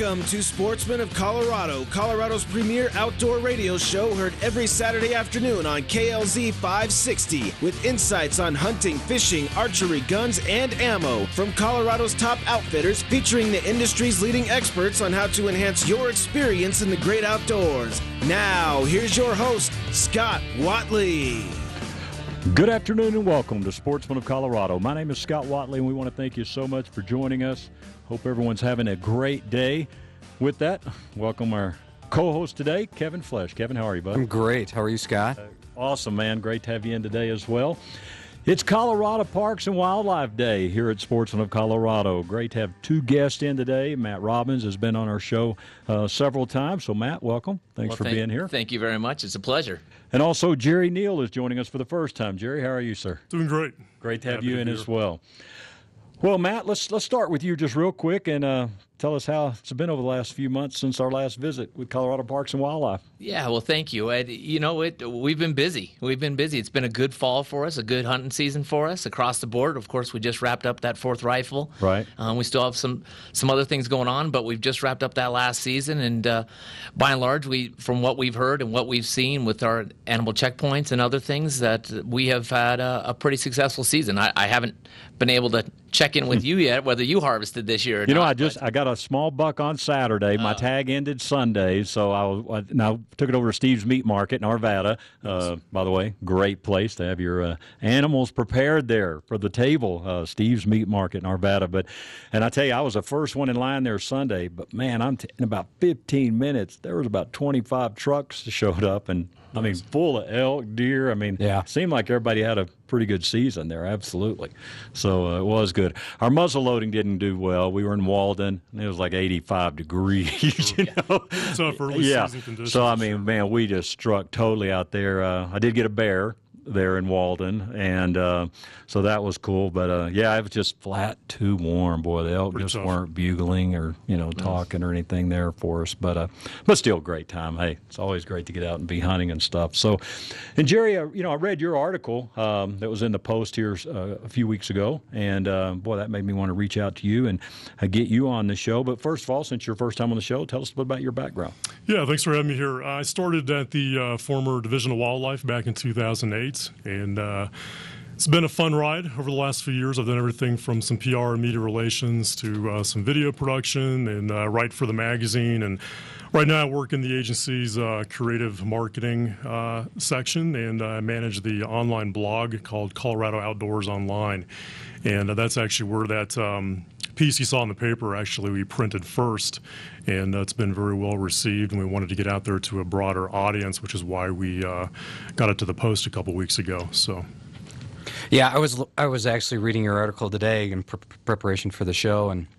Welcome to Sportsman of Colorado, Colorado's premier outdoor radio show, heard every Saturday afternoon on KLZ 560, with insights on hunting, fishing, archery, guns, and ammo from Colorado's top outfitters, featuring the industry's leading experts on how to enhance your experience in the great outdoors. Now, here's your host, Scott Watley. Good afternoon and welcome to Sportsman of Colorado. My name is Scott Watley, and we want to thank you so much for joining us. Hope everyone's having a great day. With that, welcome our co-host today, Kevin Flesh. Kevin, how are you, bud? I'm great. How are you, Scott? Awesome, man. Great to have you in today as well. It's Colorado Parks and Wildlife Day here at Sportsman of Colorado. Great to have two guests in today. Matt Robbins has been on our show several times. So, Matt, welcome. Thanks for being here. Thank you very much. It's a pleasure. And also, Jerry Neal is joining us for the first time. Jerry, how are you, sir? Doing great. Great to have you in as well. Well, Matt, let's start with you just real quick and tell us how it's been over the last few months since our last visit with Colorado Parks and Wildlife. Yeah, well, thank you. We've been busy. It's been a good fall for us, a good hunting season for us across the board. Of course, we just wrapped up that fourth rifle. Right. We still have some other things going on, but we've just wrapped up that last season. And by and large, from what we've heard and what we've seen with our animal checkpoints and other things, that we have had a pretty successful season. I haven't been able to check in with you yet, whether you harvested this year or not. I got a small buck on Saturday. My tag ended Sunday, so I now took it over to Steve's Meat Market in Arvada. By the way, great place to have your animals prepared there for the table, Steve's Meat Market in Arvada. And I tell you, I was the first one in line there Sunday, but man, in about 15 minutes, there was about 25 trucks that showed up, and I mean, full of elk, deer. I mean, It seemed like everybody had a pretty good season there, absolutely. So it was good. Our muzzle loading didn't do well. We were in Walden, and it was like 85 degrees, you know. Tough early season conditions. So, I mean, man, we just struck totally out there. I did get a bear there in Walden, and so that was cool. But, it was just flat too warm. Boy, the elk just weren't bugling or, talking or anything there for us. But still a great time. Hey, it's always great to get out and be hunting and stuff. So, and Jerry, I read your article that was in the Post here a few weeks ago, and, that made me want to reach out to you and get you on the show. But first of all, since you're first time on the show, tell us a bit about your background. Yeah, thanks for having me here. I started at the former Division of Wildlife back in 2008. And it's been a fun ride over the last few years. I've done everything from some PR and media relations to some video production and write for the magazine. And right now I work in the agency's creative marketing section, and I manage the online blog called Colorado Outdoors Online. And that's actually where that piece you saw in the paper, actually, we printed first, and it's been very well received, and we wanted to get out there to a broader audience, which is why we got it to the Post a couple weeks ago. So, yeah, I was actually reading your article today in preparation for the show, and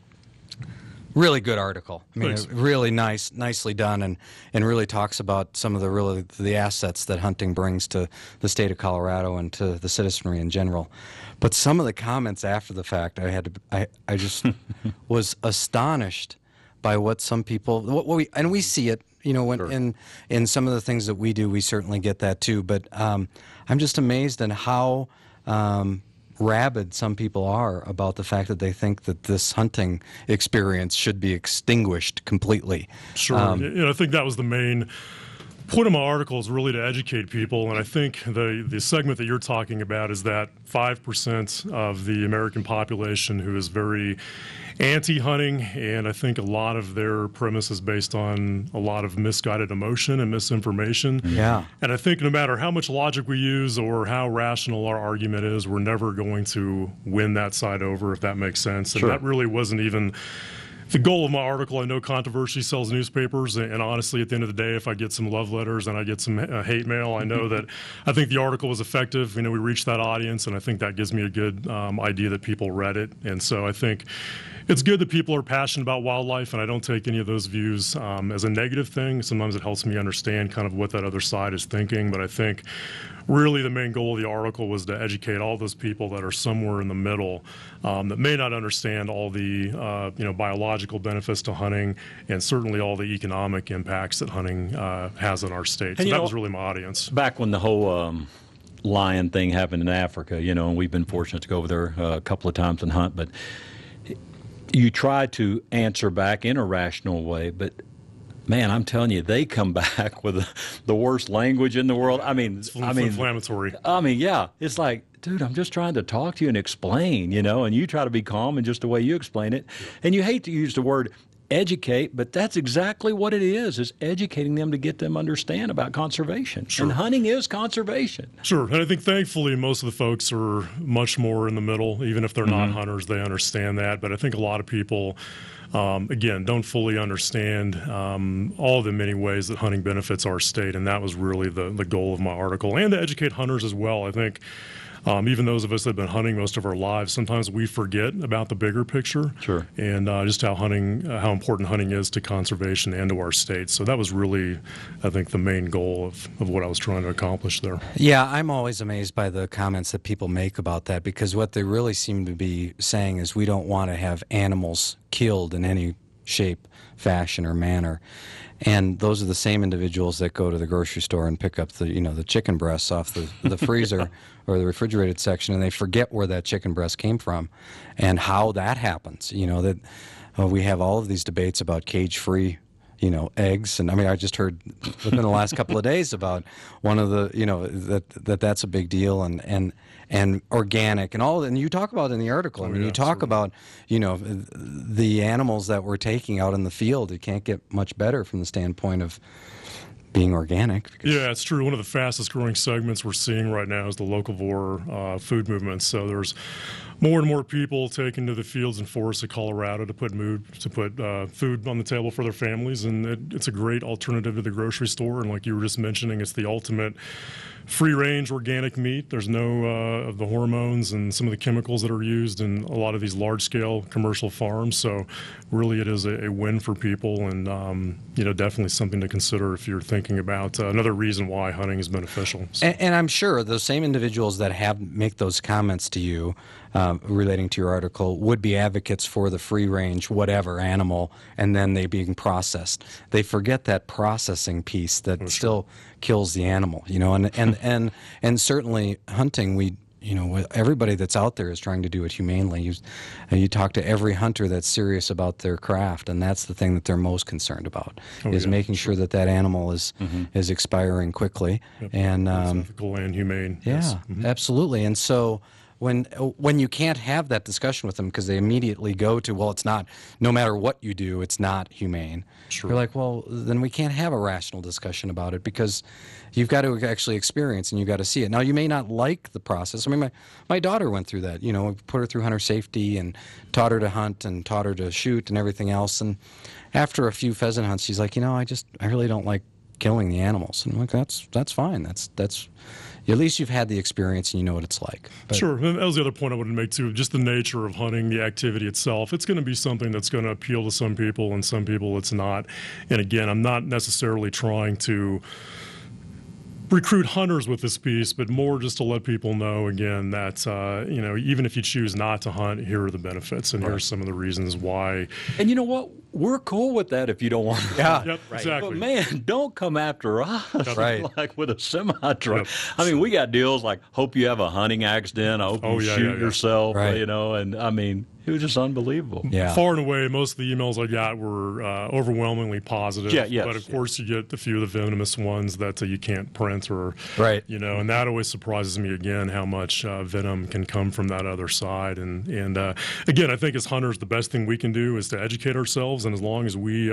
really good article. I mean, really nicely done, and really talks about some of the assets that hunting brings to the state of Colorado and to the citizenry in general. But some of the comments after the fact, I just was astonished by what some people we see it, when in some of the things that we do, we certainly get that too. But I'm just amazed at how rabid some people are about the fact that they think that this hunting experience should be extinguished completely. Sure. I think that was the main point of my article, is really to educate people, and I think the segment that you're talking about is that 5% of the American population who is very anti-hunting, and I think a lot of their premise is based on a lot of misguided emotion and misinformation. Yeah. And I think no matter how much logic we use or how rational our argument is, we're never going to win that side over, if that makes sense. And that really wasn't even the goal of my article. I know controversy sells newspapers, and honestly, at the end of the day, if I get some love letters and I get some hate mail, I know that I think the article was effective. We reached that audience, and I think that gives me a good idea that people read it. And so I think it's good that people are passionate about wildlife, and I don't take any of those views as a negative thing. Sometimes it helps me understand kind of what that other side is thinking, but I think really the main goal of the article was to educate all those people that are somewhere in the middle that may not understand all the biological benefits to hunting, and certainly all the economic impacts that hunting has in our state. So that was really my audience. Back when the whole lion thing happened in Africa, and we've been fortunate to go over there a couple of times and hunt, but you try to answer back in a rational way, but man, I'm telling you, they come back with the worst language in the world. I mean, inflammatory. I mean, yeah, it's like, dude, I'm just trying to talk to you and explain, and you try to be calm in just the way you explain it. Yeah. And you hate to use the word educate, but that's exactly what it is educating them to get them understand about conservation. Sure. And hunting is conservation. Sure. And I think thankfully most of the folks are much more in the middle. Even if they're not hunters, they understand that. But I think a lot of people, again, don't fully understand all the many ways that hunting benefits our state. And that was really the goal of my article, and to educate hunters as well. I think even those of us that have been hunting most of our lives, sometimes we forget about the bigger picture. Sure. And just how important hunting is to conservation and to our state. So that was really, I think, the main goal of what I was trying to accomplish there. Yeah, I'm always amazed by the comments that people make about that, because what they really seem to be saying is we don't want to have animals killed in any shape, fashion, or manner. And those are the same individuals that go to the grocery store and pick up the chicken breasts off the freezer or the refrigerated section, and they forget where that chicken breast came from and how that happens. That we have all of these debates about cage-free eggs, and I mean, I just heard within the last couple of days about one of the that's a big deal, and organic and all, and you talk about it in the article. I mean, you talk about the animals that we're taking out in the field. It can't get much better from the standpoint of being organic. Yeah, it's true. One of the fastest growing segments we're seeing right now is the locavore food movement. So there's more and more people taking to the fields and forests of Colorado to put food on the table for their families, and it's a great alternative to the grocery store. And like you were just mentioning, it's the ultimate free-range organic meat. There's no of the hormones and some of the chemicals that are used in a lot of these large-scale commercial farms. So really it is a win for people, and definitely something to consider if you're thinking about another reason why hunting is beneficial. So. And I'm sure those same individuals that make those comments to you relating to your article would be advocates for the free-range whatever animal, and then they being processed. They forget that processing piece that still kills the animal, and certainly hunting, everybody that's out there is trying to do it humanely. You talk to every hunter that's serious about their craft, and that's the thing that they're most concerned about, is making sure that animal is expiring quickly. Yep. And ethical and humane. Yeah, yes. Absolutely. And so when you can't have that discussion with them because they immediately go to, well, it's not, no matter what you do, it's not humane. Sure. You're like, well, then we can't have a rational discussion about it, because you've got to actually experience and you've got to see it. Now, you may not like the process. I mean, my daughter went through that. We put her through hunter safety and taught her to hunt and taught her to shoot and everything else. And after a few pheasant hunts, she's like, I really don't like killing the animals. And I'm like, that's fine. That's at least you've had the experience and you know what it's like. But, sure. And that was the other point I wanted to make too. Just the nature of hunting, the activity itself. It's going to be something that's going to appeal to some people, and some people it's not. And again, I'm not necessarily trying to recruit hunters with this piece, but more just to let people know, again, that even if you choose not to hunt, here are the benefits, and here's some of the reasons why. And you know what? We're cool with that if you don't want to. Yeah, yep, right. Exactly. But man, don't come after us, right? Like with a semi-truck. Yep. I mean, we got deals like, hope you have a hunting accident, I hope you shoot yourself, right. And I mean, it was just unbelievable. Yeah. Far and away, most of the emails I got were overwhelmingly positive. Yeah, yes, but of course, you get a few of the venomous ones that you can't print, or right. And that always surprises me again, how much venom can come from that other side. And again, I think as hunters, the best thing we can do is to educate ourselves, and as long as we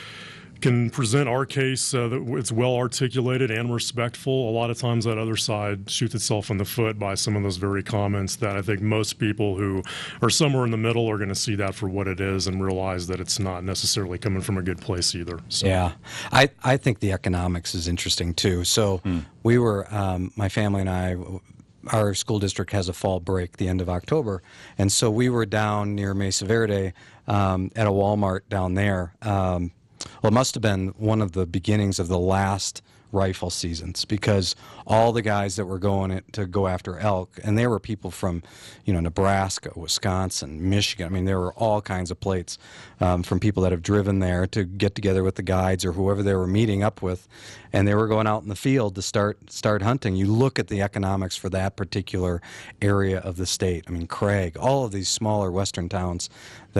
can present our case that it's well articulated and respectful, a lot of times that other side shoots itself in the foot by some of those very comments that I think most people who are somewhere in the middle are going to see that for what it is and realize that it's not necessarily coming from a good place either. So. Yeah. I think the economics is interesting too. So we were, my family and I, our school district has a fall break the end of October, and so we were down near Mesa Verde at a Walmart down there. Well, it must have been one of the beginnings of the last rifle seasons, because all the guys that were going to go after elk, and there were people from, Nebraska, Wisconsin, Michigan. I mean, there were all kinds of plates from people that have driven there to get together with the guides or whoever they were meeting up with, and they were going out in the field to start hunting. You look at the economics for that particular area of the state. I mean, Craig, all of these smaller western towns that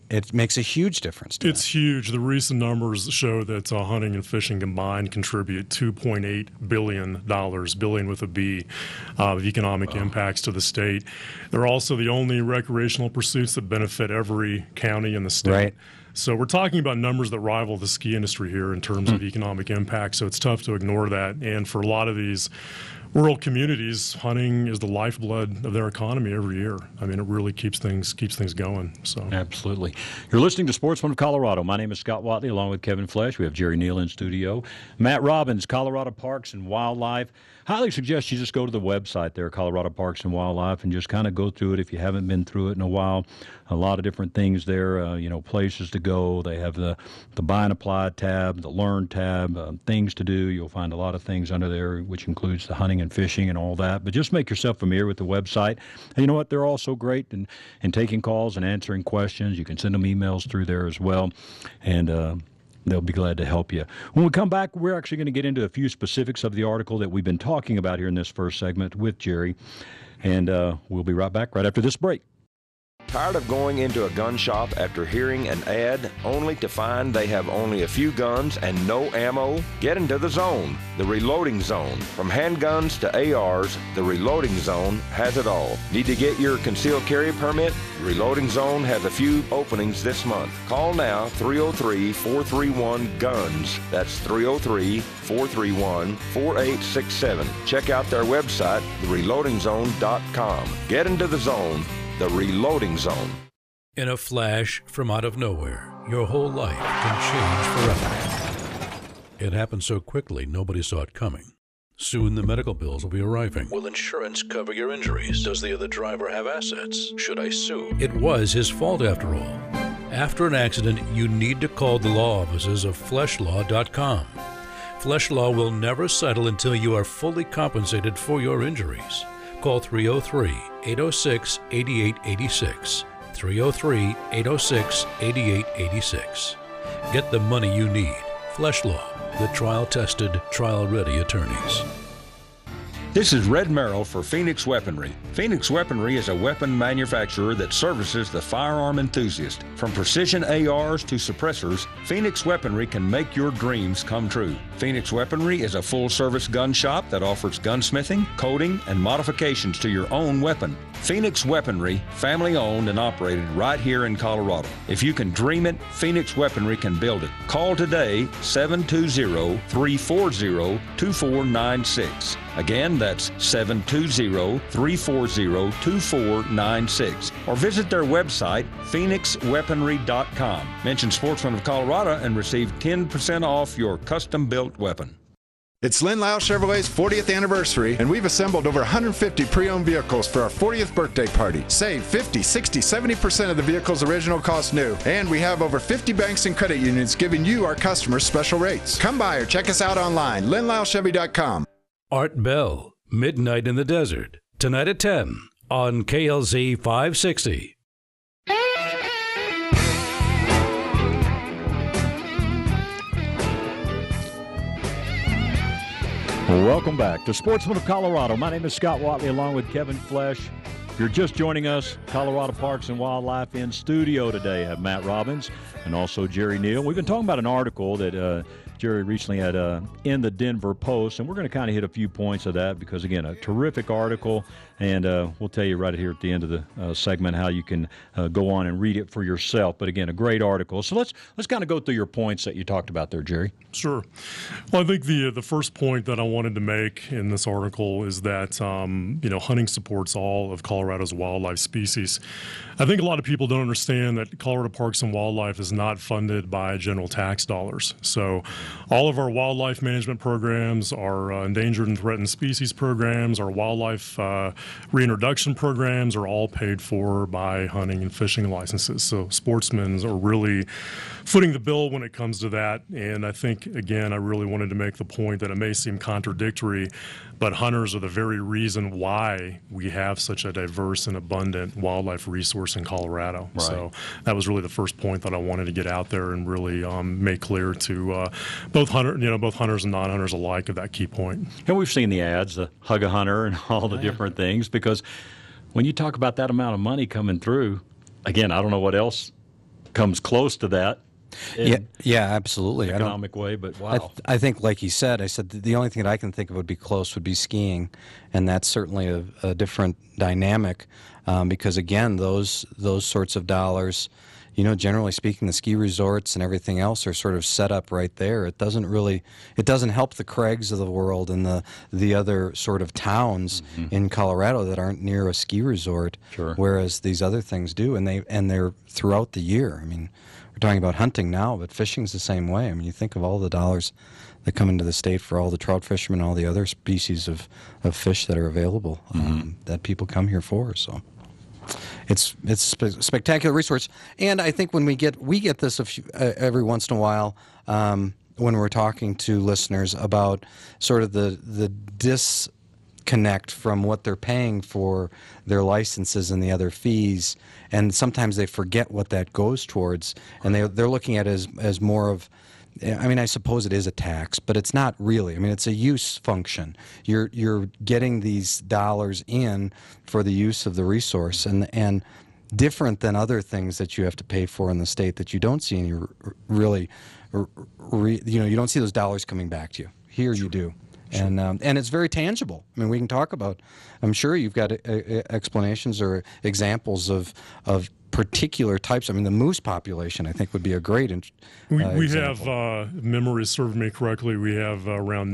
it makes a huge difference to It's huge. The recent numbers show that hunting and fishing combined contribute $2.8 billion, billion with a B, of economic impacts to the state. They're also the only recreational pursuits that benefit every county in the state. Right. So we're talking about numbers that rival the ski industry here in terms of economic impact. So it's tough to ignore that. And for a lot of these rural communities, hunting is the lifeblood of their economy every year. I mean, it really keeps things going. So Absolutely. You're listening to Sportsman of Colorado. My name is Scott Watley, along with Kevin Flesh. We have Jerry Neal in studio. Matt Robbins, Colorado Parks and Wildlife. Highly suggest you just go to the website there, Colorado Parks and Wildlife, and just kind of go through it if you haven't been through it in a while. A lot of different things there, places to go. They have the Buy and Apply tab, the Learn tab, things to do. You'll find a lot of things under there, which includes the hunting and fishing and all that. But just make yourself familiar with the website. And you know what? They're also great in taking calls and answering questions. You can send them emails through there as well. And they'll be glad to help you. When we come back, we're actually going to get into a few specifics of the article that we've been talking about here in this first segment with Jerry. And we'll be right back right after this break. Tired of going into a gun shop after hearing an ad only to find they have only a few guns and no ammo? Get into the Zone, the Reloading Zone. From handguns to ARs, the Reloading Zone has it all. Need to get your concealed carry permit? Reloading Zone has a few openings this month. Call now, 303-431-GUNS. That's 303-431-4867. Check out their website, thereloadingzone.com. Get into the Zone, the Reloading Zone. In a flash from out of nowhere, your whole life can change forever. It happened so quickly, nobody saw it coming. Soon the medical bills will be arriving. Will insurance cover your injuries? Does the other driver have assets? Should I sue? It was his fault after all. After an accident, you need to call the law offices of FleshLaw.com. Flesh Law will never settle until you are fully compensated for your injuries. Call 303-806-8886. 303-806-8886. Get the money you need. Flesh Law, the trial-tested, trial-ready attorneys. This is Red Merrill for Phoenix Weaponry. Phoenix Weaponry is a weapon manufacturer that services the firearm enthusiast. From precision ARs to suppressors, Phoenix Weaponry can make your dreams come true. Phoenix Weaponry is a full-service gun shop that offers gunsmithing, coating, and modifications to your own weapon. Phoenix Weaponry, family-owned and operated right here in Colorado. If you can dream it, Phoenix Weaponry can build it. Call today, 720-340-2496. Again, that's 720-340-2496. Or visit their website, phoenixweaponry.com. Mention Sportsman of Colorado and receive 10% off your custom-built weapon. It's Lynn Lyle Chevrolet's 40th anniversary, and we've assembled over 150 pre-owned vehicles for our 40th birthday party. Save 50, 60, 70% of the vehicle's original cost new. And we have over 50 banks and credit unions giving you, our customers, special rates. Come by or check us out online, LynnLyleChevy.com. Art Bell, Midnight in the Desert, tonight at 10 on KLZ 560. Welcome back to Sportsman of Colorado. My name is Scott Watley, along with Kevin Flesh. If you're just joining us, Colorado Parks and Wildlife in studio today have Matt Robbins and also Jerry Neal. We've been talking about an article that Jerry recently had in the Denver Post, and we're going to kind of hit a few points of that because, again, a terrific article, and we'll tell you right here at the end of the segment how you can go on and read it for yourself. But, again, a great article. So let's kind of go through your points that you talked about there, Jerry. Sure. Well, I think the first point that I wanted to make in this article is that, hunting supports all of Colorado's wildlife species. I think a lot of people don't understand that Colorado Parks and Wildlife is not funded by general tax dollars. So all of our wildlife management programs, our endangered and threatened species programs, our wildlife reintroduction programs are all paid for by hunting and fishing licenses. So sportsmen are really footing the bill when it comes to that. And I think, again, I really wanted to make the point that it may seem contradictory, but hunters are the very reason why we have such a diverse and abundant wildlife resource in Colorado. Right. So that was really the first point that I wanted to get out there and really make clear to both hunters and non-hunters alike of that key point. And we've seen the ads, the Hug a Hunter and all the different things, because when you talk about that amount of money coming through, again, I don't know what else comes close to that. Yeah, absolutely. Economic way, but wow. I think, like he said, the only thing that I can think of would be close would be skiing, and that's certainly a different dynamic because again, those sorts of dollars, generally speaking, the ski resorts and everything else are sort of set up right there. It doesn't help the Craigs of the world and the other sort of towns in Colorado that aren't near a ski resort, whereas these other things do, and they're throughout the year. I mean, we're talking about hunting now, but fishing's the same way. I mean, you think of all the dollars that come into the state for all the trout fishermen, all the other species of fish that are available that people come here for. So it's a spectacular resource, and I think when we get this every once in a while when we're talking to listeners about sort of the disconnect from what they're paying for their licenses and the other fees, and sometimes they forget what that goes towards, and they're looking at it as more of, I mean, I suppose it is a tax, but it's not really. I mean, it's a use function. You're getting these dollars in for the use of the resource, and different than other things that you have to pay for in the state that you don't see any you don't see those dollars coming back to you. Here you do. And it's very tangible. I mean, we can talk about, I'm sure you've got explanations or examples of particular types. I mean, the moose population, I think, would be a great we have, memory served me correctly, we have around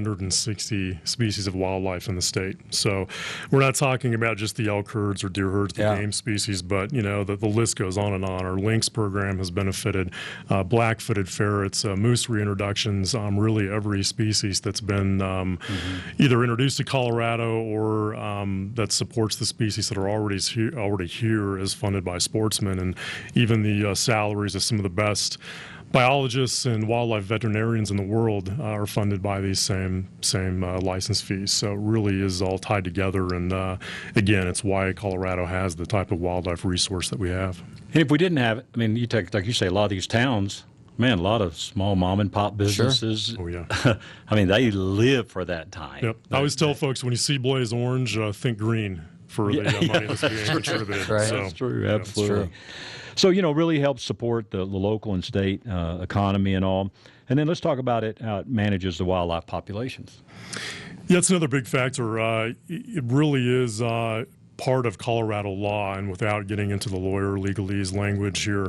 960 species of wildlife in the state. So we're not talking about just the elk herds or deer herds, the game species, but, the list goes on and on. Our lynx program has benefited black-footed ferrets, moose reintroductions, really every species that's been either introduced to Colorado or that supports the species that are already here is funded by sportsmen, and even the salaries of some of the best biologists and wildlife veterinarians in the world are funded by these same license fees. So it really is all tied together, and again, it's why Colorado has the type of wildlife resource that we have. And if we didn't have it, I mean, you take, like you say, a lot of these towns, man, a lot of small mom and pop businesses. Sure. Oh, yeah. I mean, they live for that time. Yep. I always tell folks, when you see Blaze Orange, think green for the money that's being contributed. Right. So, that's true, absolutely. True. So, really helps support the local and state economy and all. And then let's talk about how it manages the wildlife populations. Yeah, it's another big factor. It really is part of Colorado law, and without getting into the lawyer legalese language here,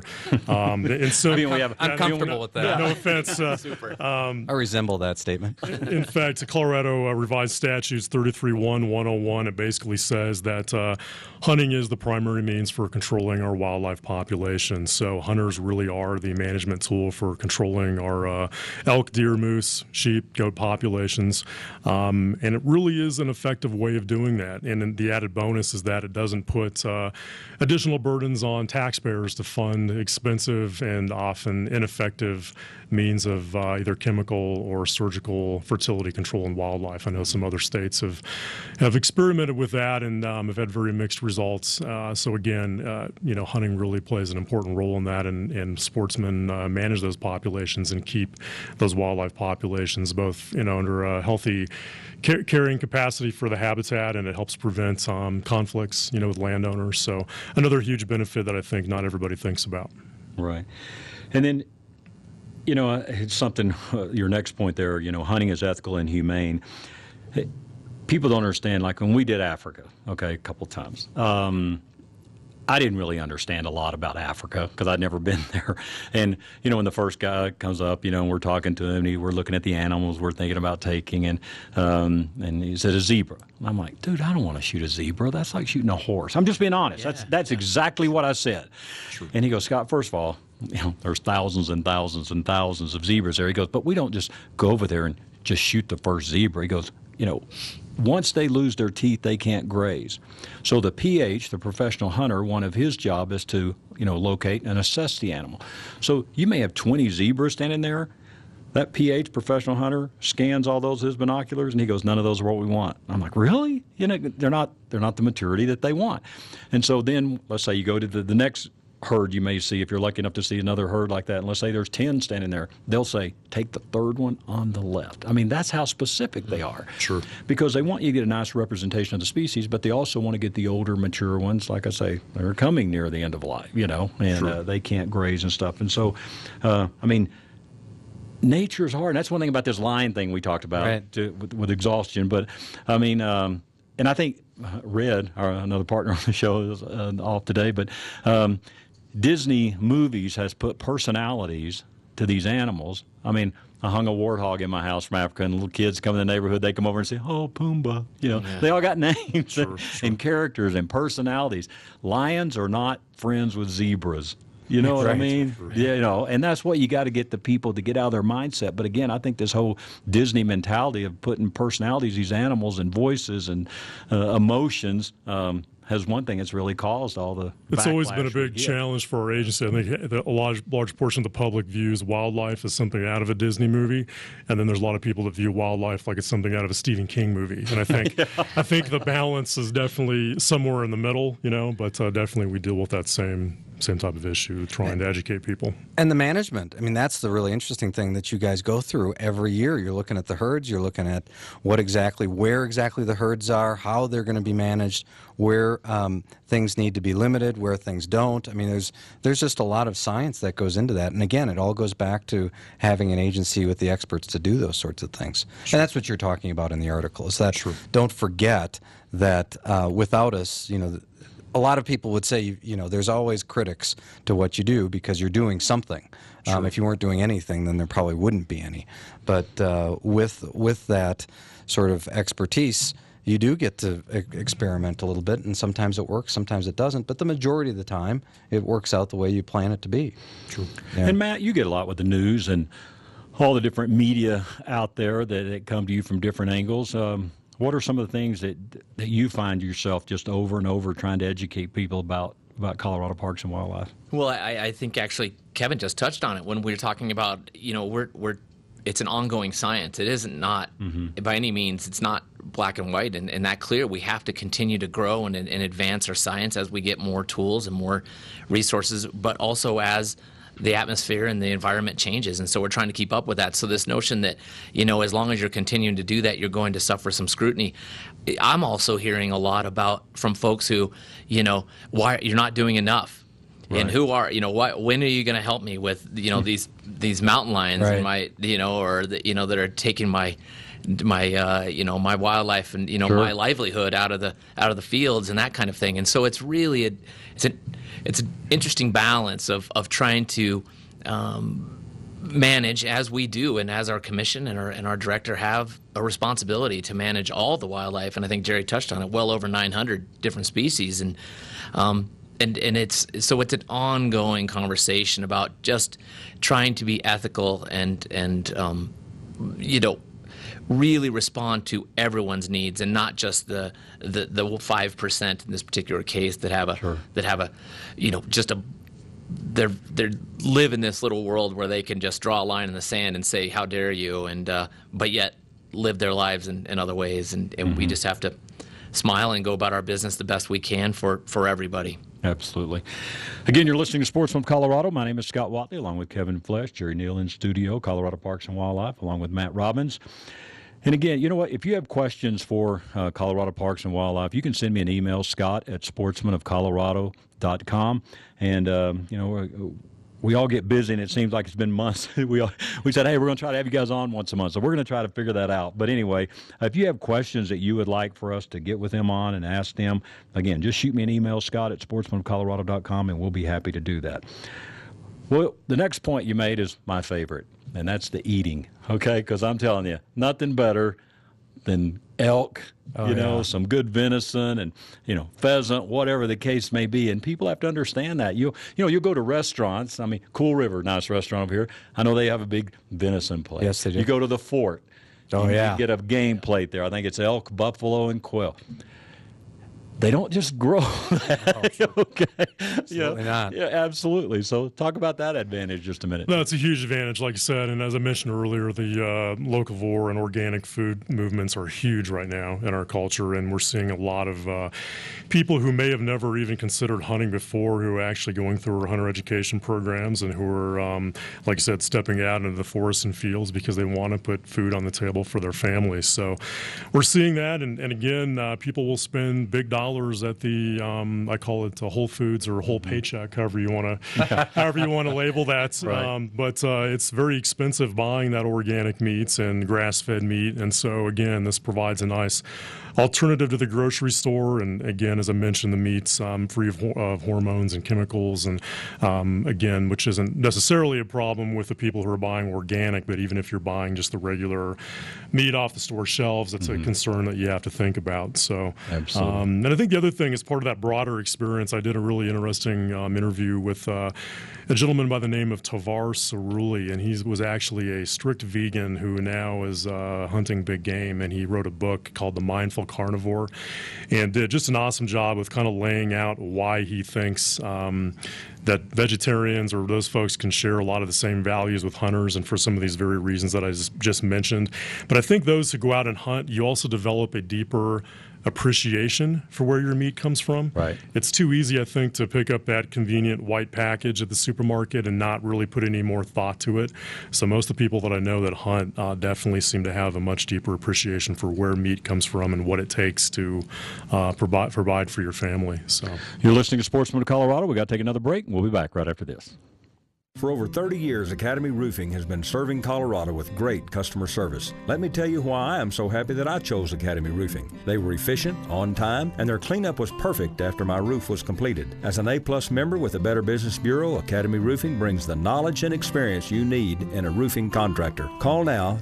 and so I'm comfortable with that. No offense. Super. I resemble that statement. In fact, Colorado revised statutes 33-1-101. It basically says that hunting is the primary means for controlling our wildlife population. So hunters really are the management tool for controlling our elk, deer, moose, sheep, goat populations, and it really is an effective way of doing that. And the added bonus is that it doesn't put additional burdens on taxpayers to fund expensive and often ineffective means of either chemical or surgical fertility control in wildlife. I know some other states have experimented with that and have had very mixed results. So again, hunting really plays an important role in that, and sportsmen manage those populations and keep those wildlife populations both under a healthy carrying capacity for the habitat, and it helps prevent conflicts with landowners. So another huge benefit that I think not everybody thinks about. Right. And then it's something, your next point there, hunting is ethical and humane. People don't understand, like when we did Africa, a couple times, I didn't really understand a lot about Africa because I'd never been there. And, when the first guy comes up, and we're talking to him, and we're looking at the animals we're thinking about taking, and he said a zebra. And I'm like, dude, I don't want to shoot a zebra. That's like shooting a horse. I'm just being honest. Yeah. That's exactly what I said. True. And he goes, Scott, first of all, there's thousands and thousands and thousands of zebras there. He goes, but we don't just go over there and just shoot the first zebra. He goes, once they lose their teeth, they can't graze. So the PH, the professional hunter, one of his job is to, locate and assess the animal. So you may have 20 zebras standing there. That PH, professional hunter, scans all those with his binoculars, and he goes, none of those are what we want. I'm like, really? They're not the maturity that they want. And so then, let's say you go to the next herd you may see, if you're lucky enough to see another herd like that, and let's say there's 10 standing there, they'll say, take the third one on the left. I mean, that's how specific they are. Sure. Because they want you to get a nice representation of the species, but they also want to get the older, mature ones. Like I say, they're coming near the end of life, and they can't graze and stuff. And so, I mean, nature is hard. And that's one thing about this lion thing we talked about with exhaustion. But, I mean, and I think Red, another partner on the show, is off today, but Disney movies has put personalities to these animals. I mean, I hung a warthog in my house from Africa, and little kids come in the neighborhood, they come over and say, "Oh, Pumbaa." They all got names and characters and personalities. Lions are not friends with zebras. You know what I mean? Yeah, and that's what you got to get the people to get out of their mindset. But again, I think this whole Disney mentality of putting personalities, these animals, and voices and emotions has one thing it's really caused all the It's always been a big challenge for our agency. I think a large portion of the public views wildlife as something out of a Disney movie, and then there's a lot of people that view wildlife like it's something out of a Stephen King movie. And I think I think the balance is definitely somewhere in the middle, but definitely we deal with that same type of issue, trying to educate people. And the management. I mean, that's the really interesting thing that you guys go through every year. You're looking at the herds, you're looking at where exactly the herds are, how they're going to be managed, where things need to be limited, where things don't. I mean, there's just a lot of science that goes into that. And again, it all goes back to having an agency with the experts to do those sorts of things. Sure. And that's what you're talking about in the article, is that don't forget that without us, a lot of people would say, there's always critics to what you do because you're doing something. If you weren't doing anything, then there probably wouldn't be any. But with that sort of expertise, you do get to experiment a little bit, and sometimes it works, sometimes it doesn't. But the majority of the time, it works out the way you plan it to be. True. Yeah. And Matt, you get a lot with the news and all the different media out there that come to you from different angles. What are some of the things that you find yourself just over and over trying to educate people about Colorado Parks and Wildlife? Well, I think actually Kevin just touched on it when we were talking about, it's an ongoing science. It isn't not, by any means, it's not black and white and that clear. We have to continue to grow and advance our science as we get more tools and more resources, but also as the atmosphere and the environment changes, and so we're trying to keep up with that. So this notion that, as long as you're continuing to do that, you're going to suffer some scrutiny. I'm also hearing a lot from folks who, why you're not doing enough, and who are, when are you going to help me with, these mountain lions and my, or that are taking my wildlife and my livelihood out of the fields and that kind of thing. And so it's really it's an interesting balance of trying to manage, as we do and as our commission and our director have a responsibility to manage all the wildlife. And I think Jerry touched on it, well over 900 different species. And it's an ongoing conversation about just trying to be ethical and really respond to everyone's needs and not just the 5% in this particular case that have they live in this little world where they can just draw a line in the sand and say, how dare you, and but yet live their lives in other ways, and we just have to smile and go about our business the best we can for everybody. Absolutely. Again, you're listening to Sports from Colorado. My name is Scott Watley, along with Kevin Flesh, Jerry Neal in studio, Colorado Parks and Wildlife, along with Matt Robbins. And again, you know what? If you have questions for Colorado Parks and Wildlife, you can send me an email, scott@sportsmanofcolorado.com. And, we all get busy, and it seems like it's been months. We said, hey, we're going to try to have you guys on once a month. So we're going to try to figure that out. But anyway, if you have questions that you would like for us to get with them on and ask them, again, just shoot me an email, scott@sportsmanofcolorado.com, and we'll be happy to do that. Well, the next point you made is my favorite, and that's the eating, okay? Because I'm telling you, nothing better than elk, some good venison and, pheasant, whatever the case may be. And people have to understand that. You'll go to restaurants. I mean, Cool River, nice restaurant over here. I know they have a big venison plate. Yes, they do. You go to the Fort. You get a game plate there. I think it's elk, buffalo, and quail. They don't just grow that. Okay. Absolutely not. Yeah, absolutely. So talk about that advantage just a minute. No, it's a huge advantage, like I said. And as I mentioned earlier, the locavore and organic food movements are huge right now in our culture. And we're seeing a lot of people who may have never even considered hunting before who are actually going through our hunter education programs and who are, like I said, stepping out into the forests and fields because they want to put food on the table for their families. So we're seeing that. And again, people will spend big dollars at the I call it Whole Foods or whole paycheck, however you want to label that. Right. But it's very expensive buying that organic meats and grass-fed meat, and so again, this provides a nice alternative to the grocery store. And again, as I mentioned, the meat's free of hormones and chemicals, and again, which isn't necessarily a problem with the people who are buying organic, but even if you're buying just the regular meat off the store shelves, that's a concern that you have to think about. So, absolutely. And I think the other thing is part of that broader experience. I did a really interesting interview with a gentleman by the name of Tavar Cerulli, and he was actually a strict vegan who now is hunting big game, and he wrote a book called The Mindful Carnivore, and did just an awesome job with kind of laying out why he thinks that vegetarians or those folks can share a lot of the same values with hunters, and for some of these very reasons that I just mentioned. But I think those who go out and hunt, you also develop a deeper appreciation for where your meat comes from. Right. It's too easy, I think, to pick up that convenient white package at the supermarket and not really put any more thought to it. So most of the people that I know that hunt definitely seem to have a much deeper appreciation for where meat comes from and what it takes to provide for your family. So You're listening to Sportsman of Colorado. We got to take another break, and we'll be back right after this. For over 30 years, Academy Roofing has been serving Colorado with great customer service. Let me tell you why I am so happy that I chose Academy Roofing. They were efficient, on time, and their cleanup was perfect after my roof was completed. As an A-plus member with the Better Business Bureau, Academy Roofing brings the knowledge and experience you need in a roofing contractor. Call now,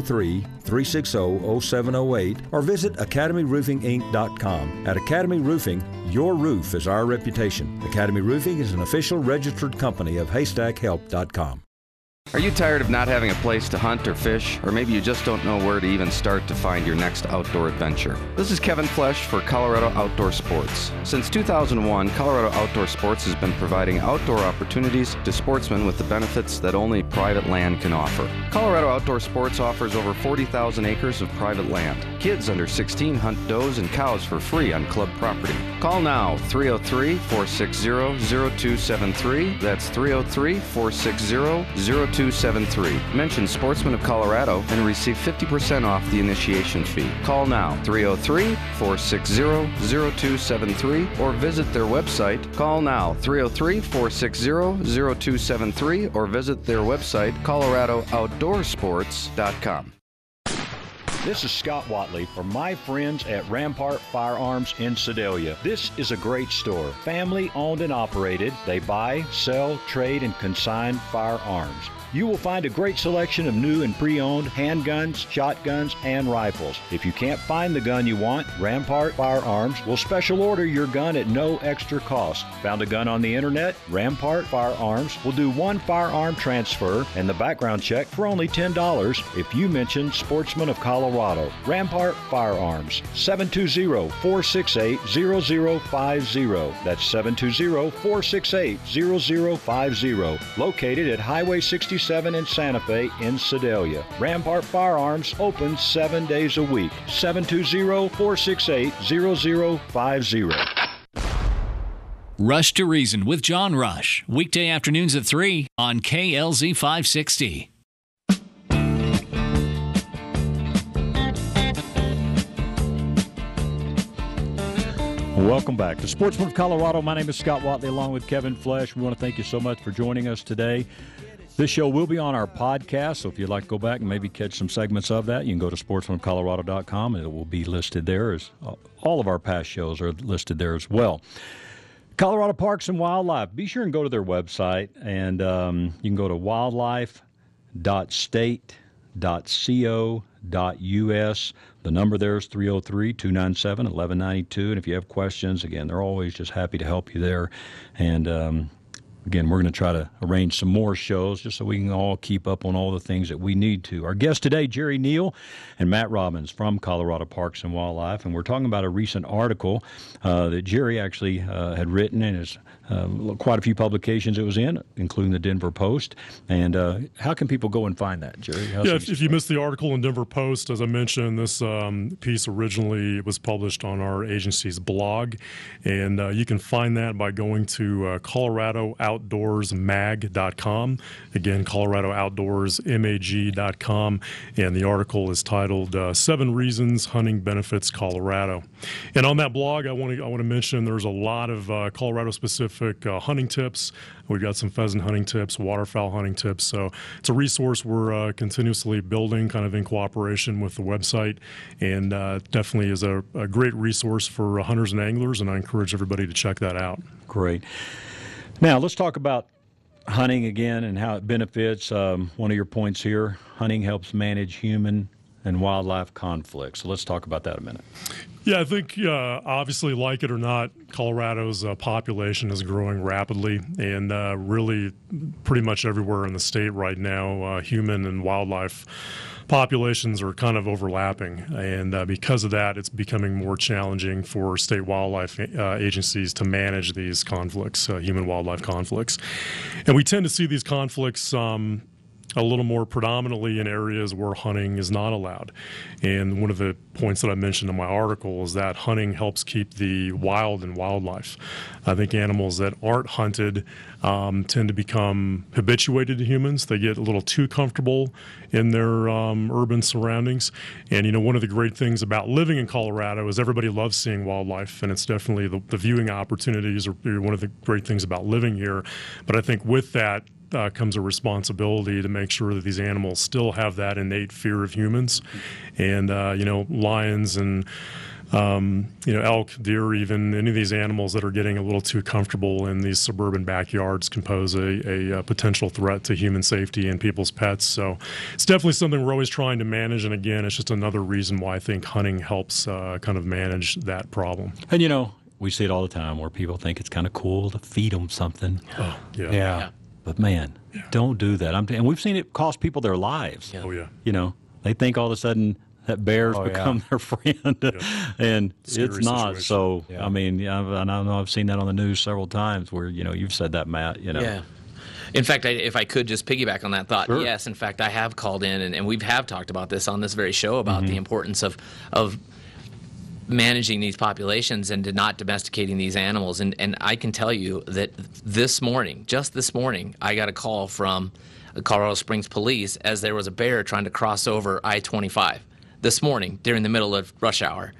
303-360-0708, or visit academyroofinginc.com. At Academy Roofing, your roof is our reputation. Academy Roofing is an official registered company of HaystackHelp.com. Are you tired of not having a place to hunt or fish? Or maybe you just don't know where to even start to find your next outdoor adventure? This is Kevin Flesh for Colorado Outdoor Sports. Since 2001, Colorado Outdoor Sports has been providing outdoor opportunities to sportsmen with the benefits that only private land can offer. Colorado Outdoor Sports offers over 40,000 acres of private land. Kids under 16 hunt does and cows for free on club property. Call now, 303-460-0273. That's 303-460-0273. Mention Sportsman of Colorado and receive 50% off the initiation fee. Call now, 303-460-0273, or visit their website. Call now, 303-460-0273, or visit their website, coloradooutdoorsports.com. This is Scott Watley from my friends at Rampart Firearms in Sedalia. This is a great store, family owned and operated. They buy, sell, trade, and consign firearms. You will find a great selection of new and pre-owned handguns, shotguns, and rifles. If you can't find the gun you want, Rampart Firearms will special order your gun at no extra cost. Found a gun on the internet? Rampart Firearms will do one firearm transfer and the background check for only $10 if you mention Sportsman of Colorado. Rampart Firearms, 720-468-0050. That's 720-468-0050. Located at Highway 67 in Santa Fe in Sedalia. Rampart Firearms open 7 days a week. 720-468-0050. Rush to Reason with John Rush. Weekday afternoons at 3 on KLZ 560. Welcome back to Sportsman of Colorado. My name is Scott Watley along with Kevin Flesh. We want to thank you so much for joining us today. This show will be on our podcast, so if you'd like to go back and maybe catch some segments of that, you can go to sportsmanofcolorado.com, and it will be listed there. As all of our past shows are listed there as well. Colorado Parks and Wildlife. Be sure and go to their website, and you can go to wildlife.state.co.us. The number there is 303-297-1192, and if you have questions, again, they're always just happy to help you there. And Again, we're going to try to arrange some more shows just so we can all keep up on all the things that we need to. Our guests today, Jerry Neal and Matt Robbins from Colorado Parks and Wildlife, and we're talking about a recent article that Jerry actually had written, and is quite a few publications it was in, including the Denver Post. And how can people go and find that, Jerry? If you missed the article in Denver Post, as I mentioned, this piece originally was published on our agency's blog, and you can find that by going to ColoradoOutdoorsMag.com. Again, ColoradoOutdoorsMag.com, and the article is titled 7 Reasons Hunting Benefits Colorado. And on that blog, I want to mention there's a lot of Colorado-specific hunting tips. We've got some pheasant hunting tips, waterfowl hunting tips. So it's a resource we're continuously building, kind of in cooperation with the website, and definitely is a great resource for hunters and anglers, and I encourage everybody to check that out. Great. Now, let's talk about hunting again and how it benefits. One of your points here, hunting helps manage human and wildlife conflicts. So let's talk about that a minute. Yeah, I think obviously, like it or not, Colorado's population is growing rapidly, and really pretty much everywhere in the state right now, human and wildlife populations are kind of overlapping, and because of that, it's becoming more challenging for state wildlife agencies to manage these conflicts, human-wildlife conflicts. And we tend to see these conflicts a little more predominantly in areas where hunting is not allowed. And one of the points that I mentioned in my article is that hunting helps keep the wild and wildlife. I think animals that aren't hunted tend to become habituated to humans. They get a little too comfortable in their urban surroundings. And, one of the great things about living in Colorado is everybody loves seeing wildlife, and it's definitely the viewing opportunities are one of the great things about living here. But I think with that, comes a responsibility to make sure that these animals still have that innate fear of humans. And, lions and, elk, deer, even any of these animals that are getting a little too comfortable in these suburban backyards can pose a potential threat to human safety and people's pets. So it's definitely something we're always trying to manage. And again, it's just another reason why I think hunting helps kind of manage that problem. And, we see it all the time where people think it's kind of cool to feed them something. Oh, yeah. Yeah. But man, don't do that. And we've seen it cost people their lives. Yeah. Oh yeah. They think all of a sudden that bears become their friend, and Scary it's not. situation. So Yeah. I mean, I know I've seen that on the news several times where you've said that, Matt. Yeah. In fact, if I could just piggyback on that thought, Sure. yes. In fact, I have called in, and we have talked about this on this very show about the importance of managing these populations and to not domesticating these animals. And I can tell you that just this morning, I got a call from the Colorado Springs Police as there was a bear trying to cross over I-25 this morning during the middle of rush hour.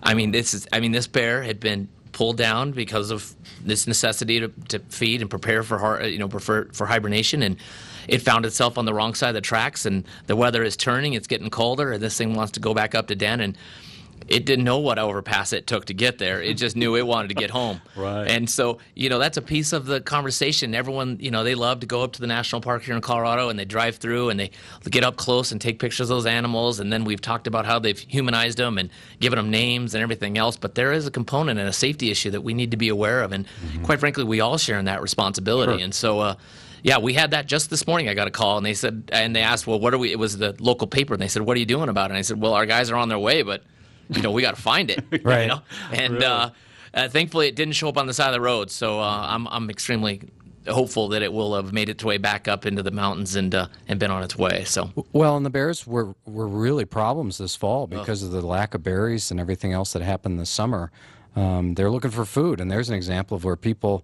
This bear had been pulled down because of this necessity to feed and prepare for hibernation, and it found itself on the wrong side of the tracks, and the weather is turning, it's getting colder, and this thing wants to go back up to den, and it didn't know what overpass it took to get there. It just knew it wanted to get home. Right. And so, that's a piece of the conversation. Everyone, they love to go up to the national park here in Colorado, and they drive through and they get up close and take pictures of those animals. And then we've talked about how they've humanized them and given them names and everything else. But there is a component and a safety issue that we need to be aware of. And quite frankly, we all share in that responsibility. Sure. And so, we had that just this morning. I got a call, and they asked, well, it was the local paper, and they said, what are you doing about it? And I said, well, our guys are on their way, but we got to find it, Right. And Really? Thankfully, it didn't show up on the side of the road. So I'm extremely hopeful that it will have made its way back up into the mountains and been on its way. So Well, and the bears were really problems this fall because of the lack of berries and everything else that happened this summer. They're looking for food, and there's an example of where people,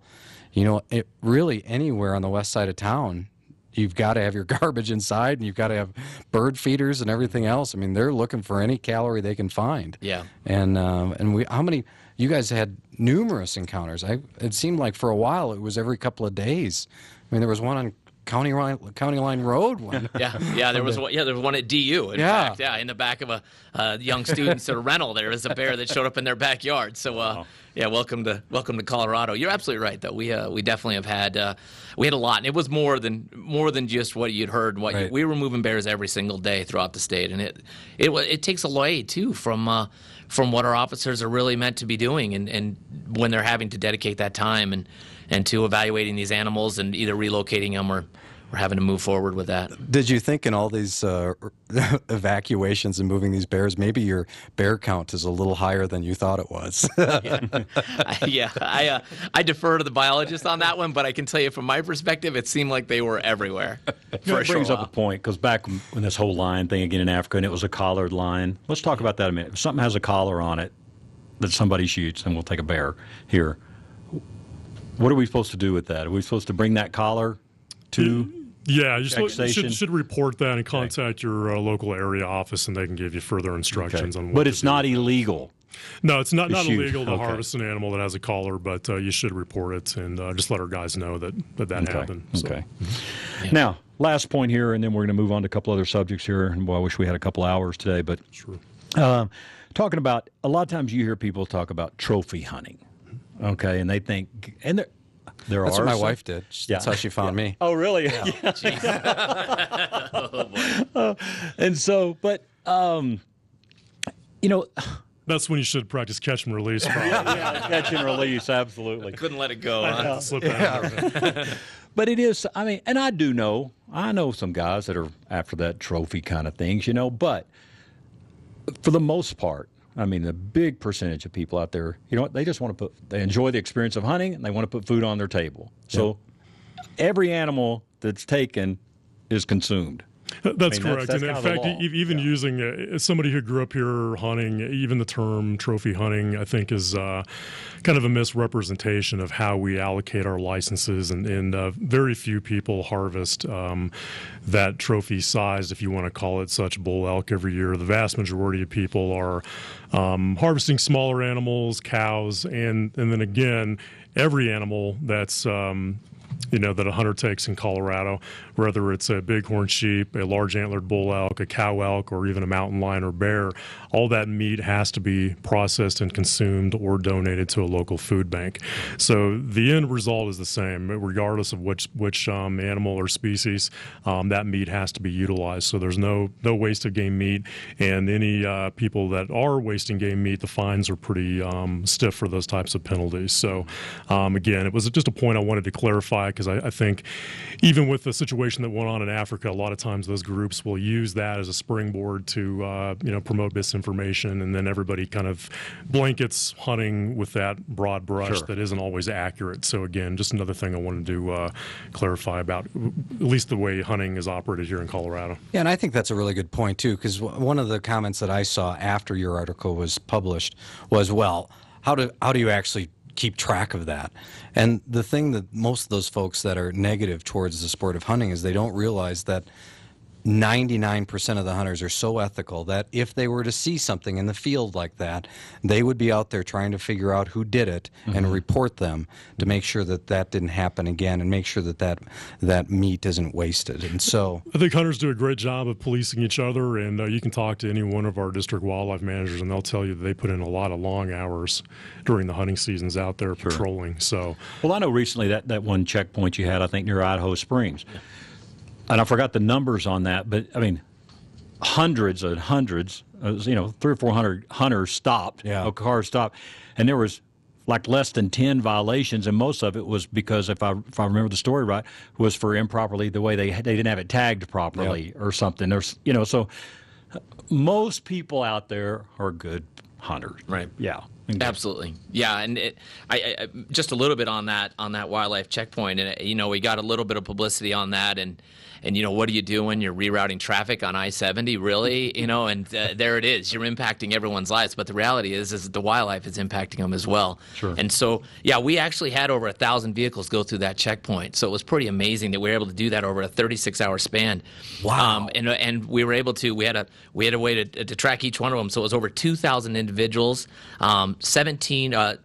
really anywhere on the west side of town, you've got to have your garbage inside, and you've got to have bird feeders and everything else. I mean, they're looking for any calorie they can find. Yeah. And how many? You guys had numerous encounters. It seemed like for a while it was every couple of days. I mean, there was one on County Line Road. One. Yeah. There was one at DU. In fact, in the back of a young student's sort of rental, there was a bear that showed up in their backyard. So. Welcome to Colorado. You're absolutely right, though. We definitely have had we had a lot, and it was more than just what you'd heard. We were moving bears every single day throughout the state, and it takes away too from from what our officers are really meant to be doing, and when they're having to dedicate that time and to evaluating these animals and either relocating them or having to move forward with that. Did you think in all these evacuations and moving these bears, maybe your bear count is a little higher than you thought it was? I defer to the biologist on that one, but I can tell you from my perspective, it seemed like they were everywhere. It brings up a point, because back when this whole lion thing again in Africa, and it was a collared lion. Let's talk about that a minute. If something has a collar on it that somebody shoots, and we'll take a bear here, what are we supposed to do with that? Are we supposed to bring that collar to... Yeah, you should report that and contact your local area office, and they can give you further instructions on what But it's not illegal. No, it's not illegal to harvest an animal that has a collar, but you should report it and just let our guys know that happened. So. Okay. Yeah. Now, last point here, and then we're going to move on to a couple other subjects here. And I wish we had a couple hours today, but talking about, a lot of times you hear people talk about trophy hunting, okay, and they think, and that's what my wife did. That's how she found me. Oh, really? Yeah. Oh, boy. And so, but, that's when you should practice catch and release. Catch and release, absolutely. Couldn't let it go. Huh? But it is, and I know some guys that are after that trophy kind of things, but for the most part, the big percentage of people out there, they just want to they enjoy the experience of hunting, and they want to put food on their table. So every animal that's taken is consumed. That's correct. And in fact, even using as somebody who grew up here hunting, even the term trophy hunting, I think, is kind of a misrepresentation of how we allocate our licenses. And very few people harvest that trophy size, if you want to call it such, bull elk every year. The vast majority of people are harvesting smaller animals, cows, and then again, every animal that's that a hunter takes in Colorado, whether it's a bighorn sheep, a large antlered bull elk, a cow elk, or even a mountain lion or bear, all that meat has to be processed and consumed or donated to a local food bank. So the end result is the same, regardless of which animal or species. That meat has to be utilized. So there's no waste of game meat, and any people that are wasting game meat, the fines are pretty stiff for those types of penalties. So again, it was just a point I wanted to clarify, because I think even with the situation that went on in Africa, a lot of times those groups will use that as a springboard to promote misinformation, and then everybody kind of blankets hunting with that broad brush that isn't always accurate. So again, just another thing I wanted to clarify about at least the way hunting is operated here in Colorado. Yeah, and I think that's a really good point too, because one of the comments that I saw after your article was published was, well, how do you actually keep track of that? And the thing that most of those folks that are negative towards the sport of hunting is they don't realize that 99% of the hunters are so ethical that if they were to see something in the field like that, they would be out there trying to figure out who did it and report them to make sure that that didn't happen again, and make sure that meat isn't wasted. And so I think hunters do a great job of policing each other, and you can talk to any one of our district wildlife managers, and they'll tell you that they put in a lot of long hours during the hunting seasons out there patrolling. So, well, I know recently that one checkpoint you had, I think, near Idaho Springs. And I forgot the numbers on that, but hundreds and hundreds, 300 or 400 hunters stopped, cars stopped, and there was like less than 10 violations, and most of it was because, if I remember the story right, was for improperly the way they didn't have it tagged properly or something. There's so most people out there are good hunters, right? Yeah. Absolutely, yeah, and I just a little bit on that wildlife checkpoint, and we got a little bit of publicity on that, and what do you do when you're rerouting traffic on I-70? Really, and there it is. You're impacting everyone's lives, but the reality is that the wildlife is impacting them as well. Sure. And so, yeah, we actually had over 1,000 vehicles go through that checkpoint, so it was pretty amazing that we were able to do that over a 36-hour span. Wow. And we were able to. We had a way to track each one of them, so it was over 2,000 individuals. 1,700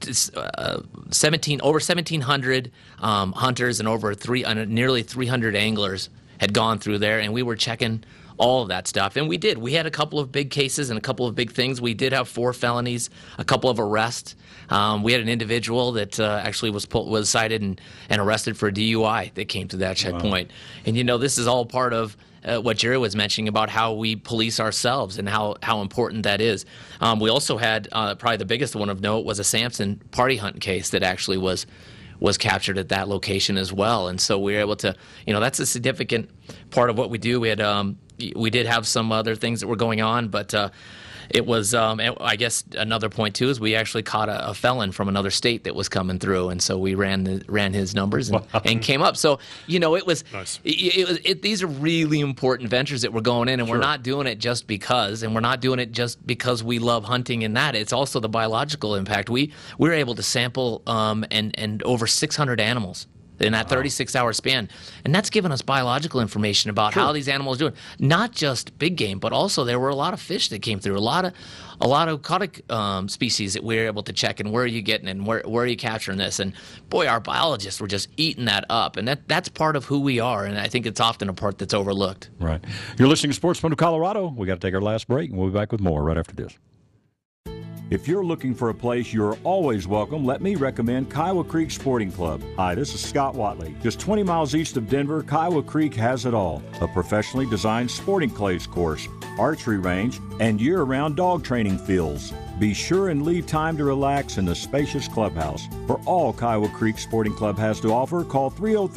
hunters and over nearly 300 anglers had gone through there, and we were checking all of that stuff. And we had a couple of big cases and a couple of big things. We did have 4 felonies, a couple of arrests. We had an individual that actually was cited and arrested for a DUI that came to that checkpoint. Wow. And this is all part of what Jerry was mentioning about how we police ourselves and how important that is. We also had probably the biggest one of note was a Sampson party hunt case that actually was captured at that location as well. And so we were able to, that's a significant part of what we do. We did have some other things that were going on, but it was, I guess another point too is we actually caught a felon from another state that was coming through, and so we ran his numbers and came up. So it was nice. These are really important ventures that we're going in, and we're not doing it just because, and we're not doing it just because we love hunting and that. It's also the biological impact. We were able to sample and over 600 animals in that 36-hour span. And that's given us biological information about how these animals are doing. Not just big game, but also there were a lot of fish that came through, a lot of aquatic species that we were able to check, and where are you getting and where are you capturing this? And boy, our biologists were just eating that up. And that's part of who we are, and I think it's often a part that's overlooked. Right. You're listening to Sportsman of Colorado. We got to take our last break, and we'll be back with more right after this. If you're looking for a place you're always welcome, let me recommend Kiowa Creek Sporting Club. Hi, this is Scott Watley. Just 20 miles east of Denver, Kiowa Creek has it all. A professionally designed sporting clays course, archery range, and year-round dog training fields. Be sure and leave time to relax in the spacious clubhouse. For all Kiowa Creek Sporting Club has to offer, call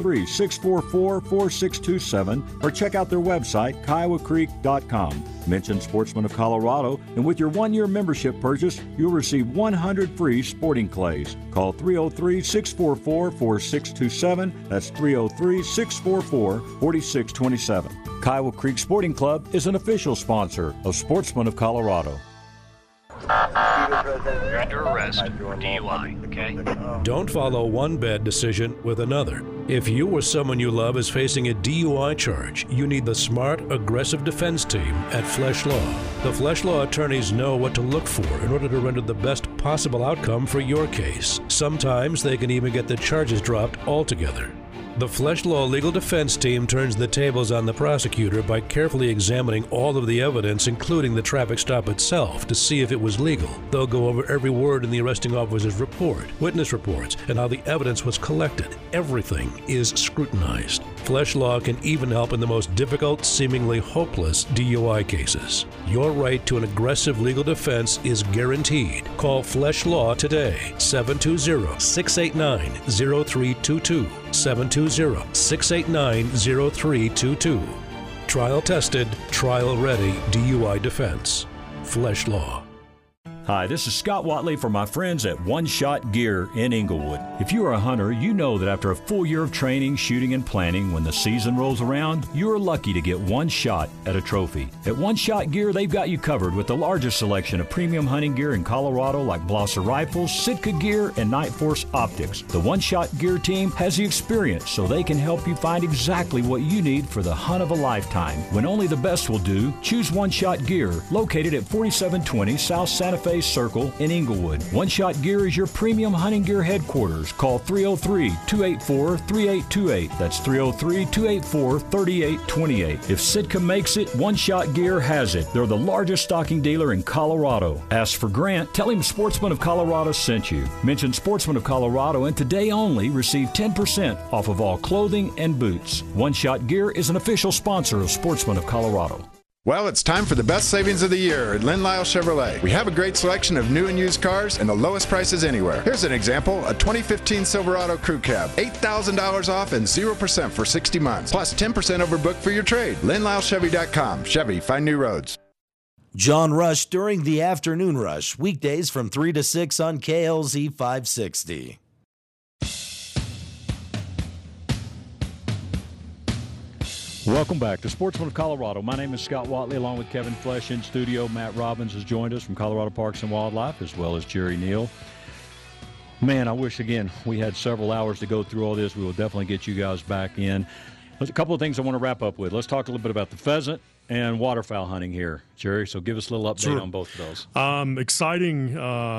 303-644-4627 or check out their website, kiowacreek.com. Mention Sportsman of Colorado, and with your one-year membership purchase, you'll receive 100 free sporting clays. Call 303-644-4627. That's 303-644-4627. Kiowa Creek Sporting Club is an official sponsor of Sportsman of Colorado. You're under arrest for DUI, okay? Don't follow one bad decision with another. If you or someone you love is facing a DUI charge, you need the smart, aggressive defense team at Flesh Law. The Flesh Law attorneys know what to look for in order to render the best possible outcome for your case. Sometimes they can even get the charges dropped altogether. The Flesh Law legal defense team turns the tables on the prosecutor by carefully examining all of the evidence, including the traffic stop itself, to see if it was legal. They'll go over every word in the arresting officer's report, witness reports, and how the evidence was collected. Everything is scrutinized. Flesh Law can even help in the most difficult, seemingly hopeless DUI cases. Your right to an aggressive legal defense is guaranteed. Call Flesh Law today, 720-689-0322. 720-689-0322. Trial tested, trial ready DUI defense. Flesh Law. Hi, this is Scott Watley for my friends at One Shot Gear in Inglewood. If you are a hunter, you know that after a full year of training, shooting, and planning, when the season rolls around, you are lucky to get one shot at a trophy. At One Shot Gear, they've got you covered with the largest selection of premium hunting gear in Colorado, like Blosser rifles, Sitka gear, and Night Force optics. The One Shot Gear team has the experience, so they can help you find exactly what you need for the hunt of a lifetime. When only the best will do, choose One Shot Gear, located at 4720 South Santa Fe Circle in Inglewood. One Shot Gear is your premium hunting gear headquarters. Call 303-284-3828. That's 303-284-3828. If Sitka makes it, One Shot Gear has it. They're the largest stocking dealer in Colorado. Ask for Grant. Tell him Sportsman of Colorado sent you. Mention Sportsman of Colorado, and today only receive 10% off of all clothing and boots. One Shot Gear is an official sponsor of Sportsman of Colorado. Well, it's time for the best savings of the year at Lynn Lyle Chevrolet. We have a great selection of new and used cars and the lowest prices anywhere. Here's an example, a 2015 Silverado Crew Cab. $8,000 off and 0% for 60 months, plus 10% overbooked for your trade. LynnLyleChevy.com. Chevy, find new roads. John Rush during the afternoon rush, weekdays from 3 to 6 on KLZ 560. Welcome back to Sportsman of Colorado. My name is Scott Watley, along with Kevin Flesh in studio. Matt Robbins has joined us from Colorado Parks and Wildlife, as well as Jerry Neal. Man, I wish, again, we had several hours to go through all this. We will definitely get you guys back in. There's a couple of things I want to wrap up with. Let's talk a little bit about the pheasant and waterfowl hunting here Jerry. So give us a little update on both of those. Exciting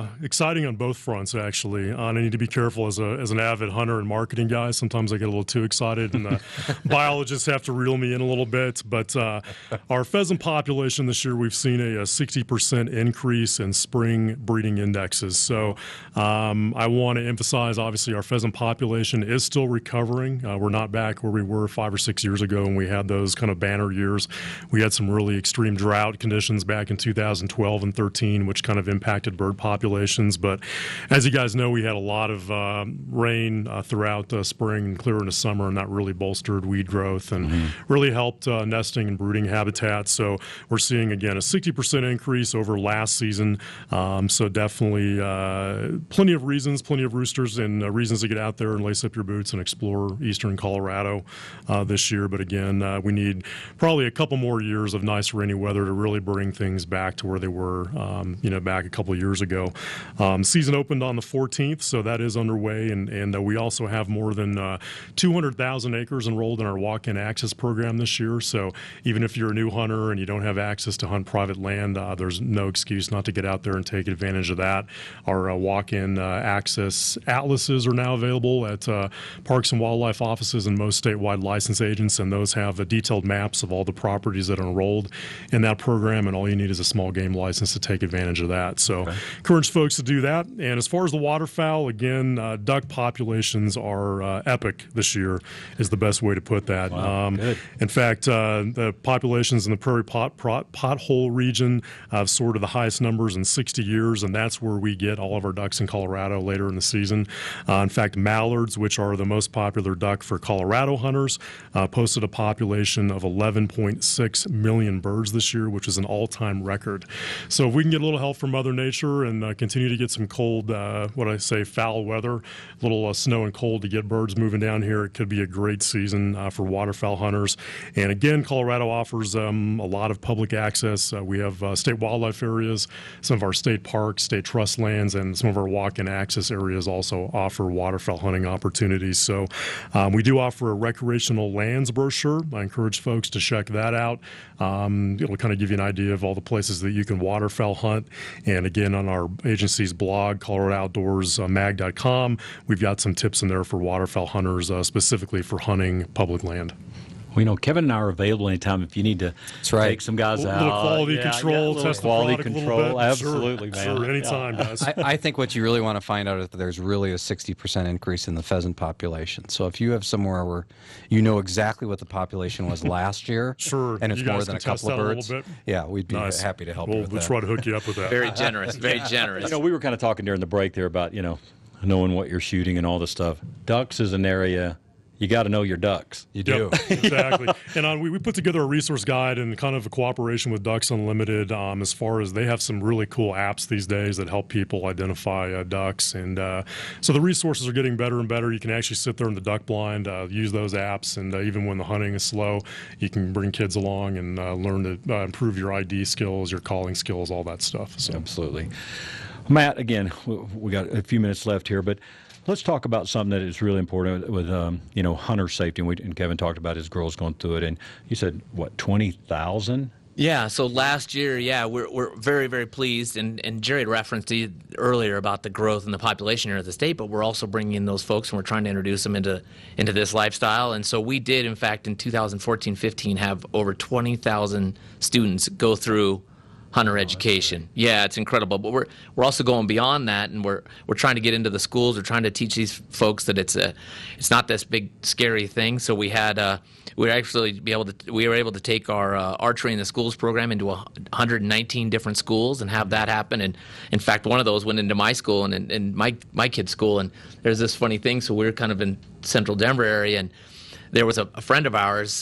on both fronts, actually. I need to be careful as an avid hunter and marketing guy. Sometimes I get a little too excited, and the biologists have to reel me in a little bit. But our pheasant population this year, we've seen a 60% increase in spring breeding indexes. So I want to emphasize, obviously, our pheasant population is still recovering. We're not back where we were 5 or 6 years ago when we had those kind of banner years. We had some really extreme drought conditions back in 2012 and 13, which kind of impacted bird populations. But as you guys know, we had a lot of rain throughout the spring and clear into summer, and that really bolstered weed growth and really helped nesting and brooding habitats. So we're seeing, again, a 60% increase over last season. So definitely plenty of reasons, plenty of roosters and reasons to get out there and lace up your boots and explore eastern Colorado this year. But again, we need probably a couple more years of nice rainy weather to really bring things back to where they were, back a couple of years ago. Season opened on the 14th, so that is underway, and we also have more than 200,000 acres enrolled in our walk-in access program this year. So even if you're a new hunter and you don't have access to hunt private land, there's no excuse not to get out there and take advantage of that. Our walk-in access atlases are now available at Parks and Wildlife offices and most statewide license agents, and those have detailed maps of all the properties that are enrolled in that program, and all you need is a small game license to take advantage of that. So encourage folks to do that. And as far as the waterfowl, again, duck populations are epic this year is the best way to put that. Wow, in fact, the populations in the prairie pothole region have sort of the highest numbers in 60 years, and that's where we get all of our ducks in Colorado later in the season. In fact, mallards, which are the most popular duck for Colorado hunters, posted a population of 11.6 million birds this year, which is an all-time record. So if we can get a little help from Mother Nature and continue to get some cold, foul weather, a little snow and cold to get birds moving down here, it could be a great season for waterfowl hunters. And again, Colorado offers a lot of public access. We have state wildlife areas, some of our state parks, state trust lands, and some of our walk-in access areas also offer waterfowl hunting opportunities. So we do offer a recreational lands brochure. I encourage folks to check that out. It'll kind of give you an idea of all the places that you can waterfowl hunt. And again, on our agency's blog, ColoradoOutdoorsMag.com, we've got some tips in there for waterfowl hunters, specifically for hunting public land. Well, Kevin and I are available anytime if you need to take some guys out. A little quality control, test the quality product control. a little bit. Absolutely, man. Sure, anytime, guys. I think what you really want to find out is that there's really a 60% increase in the pheasant population. So if you have somewhere where you know exactly what the population was last year, and it's more than a couple of birds, we'd be happy to help you with we'll that. Try to hook you up with that. Very generous, very generous. We were kind of talking during the break there about, knowing what you're shooting and all this stuff. Ducks is an area you got to know your ducks. You do. Exactly. And we put together a resource guide and kind of a cooperation with Ducks Unlimited as far as they have some really cool apps these days that help people identify ducks. And so the resources are getting better and better. You can actually sit there in the duck blind, use those apps, and even when the hunting is slow, you can bring kids along and learn to improve your ID skills, your calling skills, all that stuff. So. Absolutely. Matt, again, we got a few minutes left here, but let's talk about something that is really important with, hunter safety. And Kevin talked about his girls going through it. And you said, 20,000? Yeah, so last year, we're very, very pleased. And Jerry had referenced earlier about the growth in the population here at the state, but we're also bringing in those folks and we're trying to introduce them into this lifestyle. And so we did, in fact, in 2014-15, have over 20,000 students go through hunter education. Yeah, it's incredible. But we're also going beyond that, and we're trying to get into the schools. We're trying to teach these folks that it's not this big scary thing. So we had we were able to take our archery in the schools program into 119 different schools and have that happen. And in fact, one of those went into my school and my kid's school. And there's this funny thing. So we're kind of in central Denver area, and there was a friend of ours.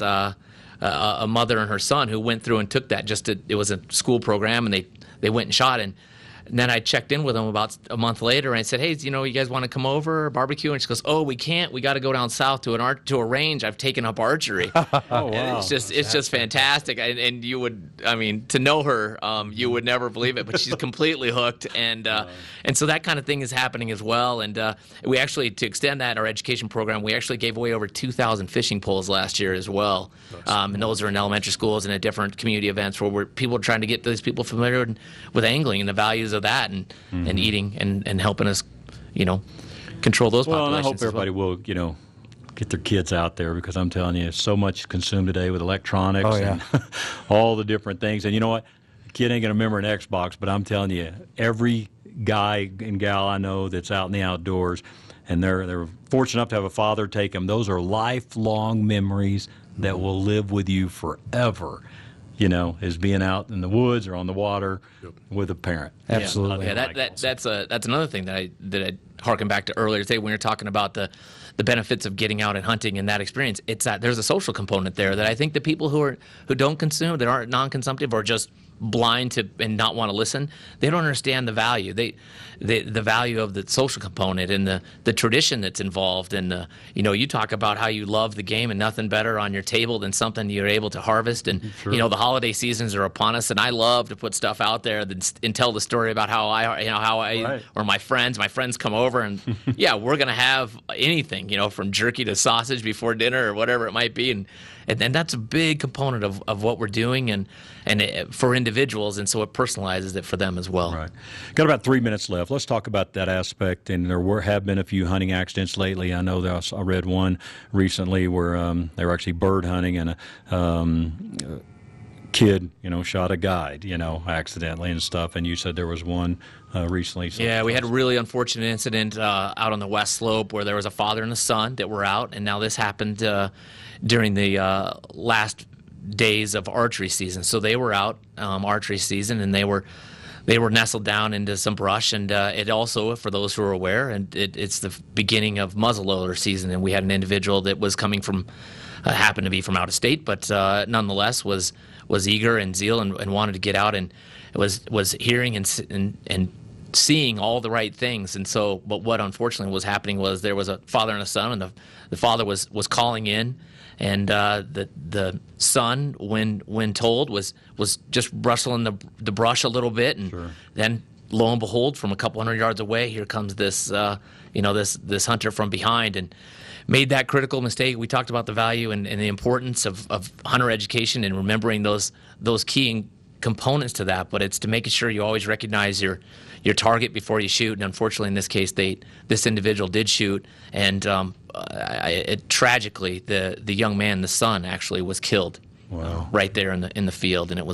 A mother and her son who went through and took that. It was a school program, and they went and shot. And And then I checked in with them about a month later, and I said, "Hey, you guys want to come over barbecue?" And she goes, "Oh, we can't. We got to go down south to a range. I've taken up archery." Oh, wow. And it's just fantastic. And you would, to know her, you would never believe it, but she's completely hooked. And so that kind of thing is happening as well. And we actually, to extend that, our education program, we actually gave away over 2,000 fishing poles last year as well. And those are in elementary schools and at different community events where people are trying to get these people familiar with angling and the values of that and eating and helping us, control those populations. Well, I hope everybody will, get their kids out there, because I'm telling you, so much consumed today with electronics and all the different things. And you know what? The kid ain't going to remember an Xbox, but I'm telling you, every guy and gal I know that's out in the outdoors, and they're fortunate enough to have a father take them, those are lifelong memories that will live with you forever. Is being out in the woods or on the water with a parent. Absolutely. That's another thing that I harken back to earlier today when you're talking about the benefits of getting out and hunting and that experience. It's that there's a social component there that I think the people who don't consume, that aren't non-consumptive, or just blind to and not want to listen, they don't understand the value. The value of the social component and the tradition that's involved. And you talk about how you love the game and nothing better on your table than something you're able to harvest. And the holiday seasons are upon us, and I love to put stuff out there and tell the story about how I or my friends come over, and we're gonna have anything, from jerky to sausage before dinner or whatever it might be, and that's a big component of what we're doing and for individuals, and so it personalizes it for them as well. Right. Got about 3 minutes left. Let's talk about that aspect. And there have been a few hunting accidents lately. I know that I read one recently where they were actually bird hunting, and a kid, shot a guide, accidentally and stuff. And you said there was one recently. Yeah, we had a really unfortunate incident out on the West Slope where there was a father and a son that were out, and now this happened during the last days of archery season. So they were out archery season, and they were nestled down into some brush, and it also, for those who are aware, and it's the beginning of muzzleloader season, and we had an individual that was coming from, happened to be from out of state, but nonetheless was eager and zeal and wanted to get out, and was hearing and seeing all the right things. And so, but what unfortunately was happening was there was a father and a son, and the father was calling in, and the son, when told, was just rustling the brush a little bit, and then lo and behold, from a couple hundred yards away, here comes this this hunter from behind, and made that critical mistake. We talked about the value and the importance of hunter education and remembering those key components to that, but it's to making sure you always recognize your target before you shoot. And unfortunately, in this case, this individual did shoot, and tragically, the young man, the son, actually was killed. Wow. Right there in the field, and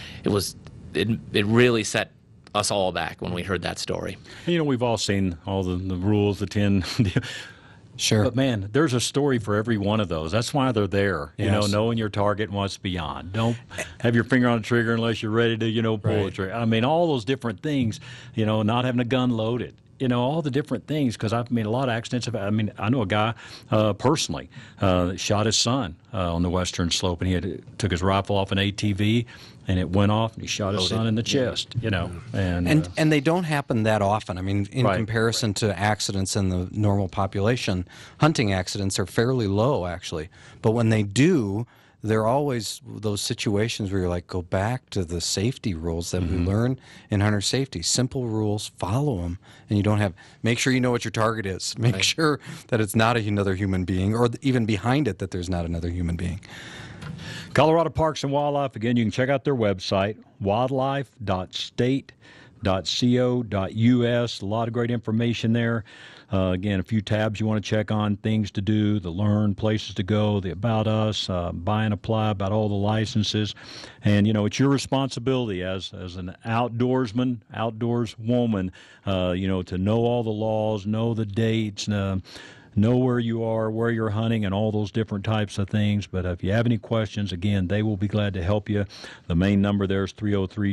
it really set us all back when we heard that story. We've all seen all the rules, the 10. Sure. But, man, there's a story for every one of those. That's why they're there, knowing your target and what's beyond. Don't have your finger on the trigger unless you're ready to, pull the trigger. All those different things, not having a gun loaded. All the different things, because a lot of accidents I know a guy personally that shot his son on the Western Slope, and he took his rifle off an ATV, and it went off, and he shot his son in the chest, And they don't happen that often. In comparison to accidents in the normal population, hunting accidents are fairly low, actually. But when they do, there are always those situations where you're like, go back to the safety rules that we learn in hunter safety. Simple rules, follow them, and you don't have. Make sure you know what your target is. Make sure that it's not another human being, or even behind it that there's not another human being. Colorado Parks and Wildlife, again, you can check out their website, wildlife.state.co.us. A lot of great information there. Again, a few tabs you want to check on, things to do, the learn, places to go, the about us, buy and apply, about all the licenses. And, it's your responsibility as an outdoorsman, outdoors woman, to know all the laws, know the dates, know where you are, where you're hunting, and all those different types of things. But if you have any questions, again, they will be glad to help you. The main number there is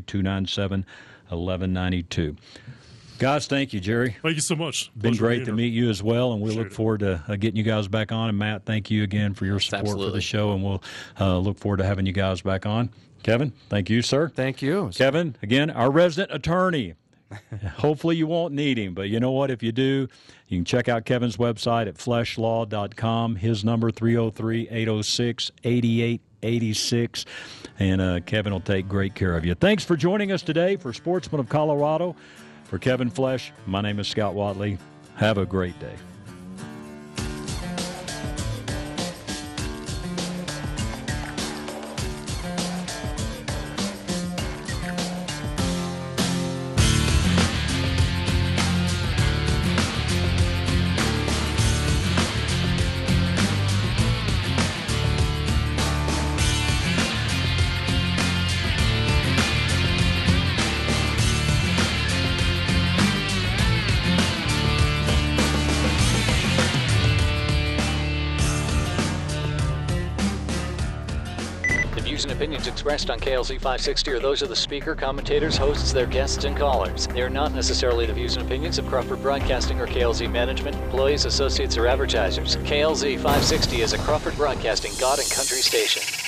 303-297-1192. Guys, thank you, Jerry. Thank you so much. Been great to meet you as well, and we look forward to getting you guys back on. And Matt, thank you again for your support for the show, and we'll look forward to having you guys back on. Kevin, thank you, sir. Thank you. Kevin, again, our resident attorney. Hopefully you won't need him, but you know what? If you do, you can check out Kevin's website at fleshlaw.com. His number, 303-806-8886. And Kevin will take great care of you. Thanks for joining us today for Sportsman of Colorado. For Kevin Flesh, my name is Scott Watley. Have a great day. Opinions expressed on KLZ 560 are those of the speaker, commentators, hosts, their guests, and callers. They are not necessarily the views and opinions of Crawford Broadcasting or KLZ management, employees, associates, or advertisers. KLZ 560 is a Crawford Broadcasting God and Country station.